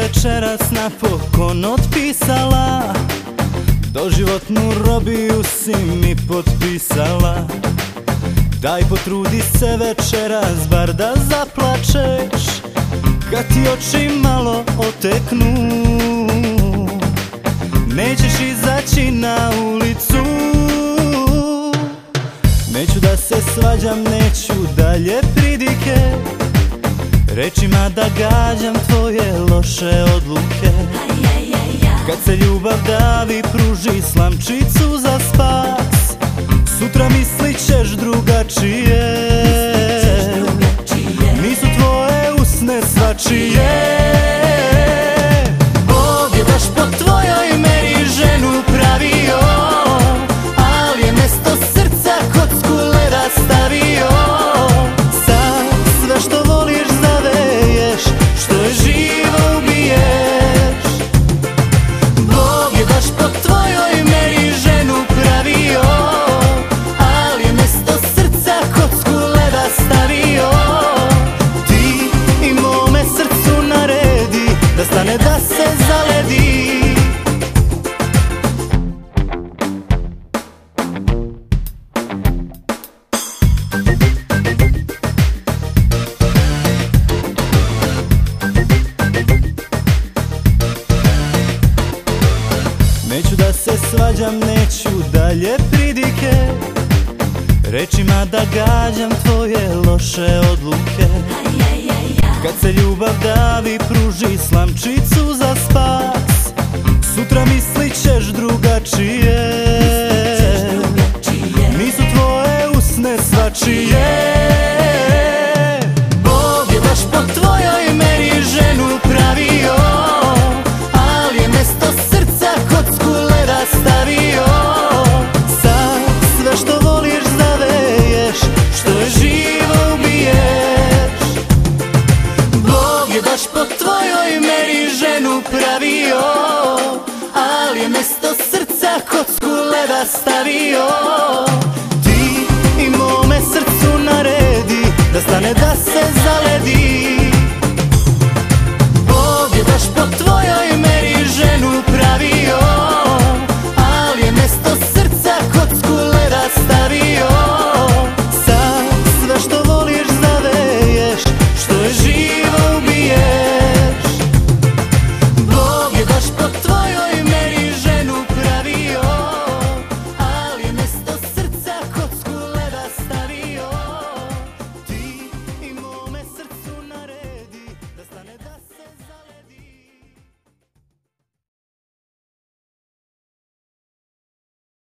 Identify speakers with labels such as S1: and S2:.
S1: večeras napokon otpisala, doživotnu robiju si mi potpisala. Daj potrudi se večeras bar da zaplačeš, kad ti oči malo oteknu. Nećeš izaći na ulicu, neću da se svađam, neću dalje pridike, rečima da gađam tvoje loše odluke. Kad se ljubav davi, pruži slamčicu za spas, sutra mislit ćeš drugačije. Nisu tvoje usne svačije. Bog je baš po tvojoj meri ženu pravio, ali je mesto srca kocku leda stavio. Sad sve što voliš zaveješ, što je živo ubiješ. Bog je baš po tvojoj meri ženu pravio, ali je mesto srca kocku leda stavio. Ti i mome srcu naredi da stane, da se zaledi. Neću da se svađam, neću dalje pridike, rečima da gađam tvoje loše odluke. Kad se ljubav davi, pruži slamčicu za spas, sutra mislit ćeš drugačije. Nisu tvoje usne svačije. Bog je baš po tvojoj meri ženu pravio, ali je mesto srca kocku leda stavio. Sad sve što voliš zaveješ, što je živo ubiješ. Bog je baš po tvojoj meri ženu pravio, ali je mesto srca kocku leda stavio. Ti i mome srcu naredi da stane, da se zaledi.